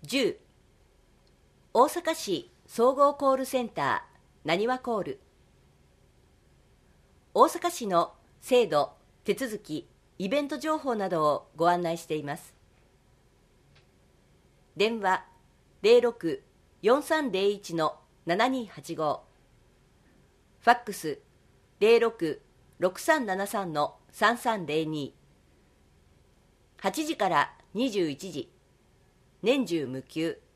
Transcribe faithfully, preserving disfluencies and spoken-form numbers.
じゅう大阪市総合コールセンターなにわコール。大阪市の制度、手続き、イベント情報などをご案内しています。電話 ゼロろく よんさんゼロいち のななにはちご、ファックス ゼロろく ろくさんななさん のさんさんゼロに、はちじからにじゅういちじ、年中無休。